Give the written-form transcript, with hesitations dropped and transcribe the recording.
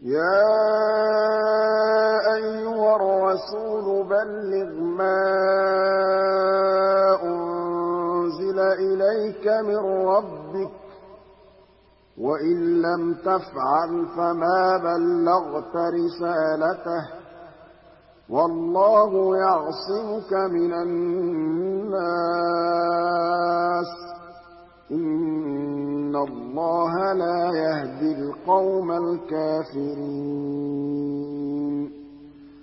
يَا أَيُّهَا الرَّسُولُ بَلِّغْ مَا أُنزِلَ إِلَيْكَ مِن رَّبِّكَ ۖ وَإِن لَّمْ تَفْعَلْ فَمَا بَلَّغْتَ رِسَالَتَهُ ۚ وَاللَّهُ يَعْصِمُكَ مِنَ النَّاسِ ۗ إِنَّ اللَّهَ لَا يَهْدِي الْقَوْمَ الْكَافِرِينَ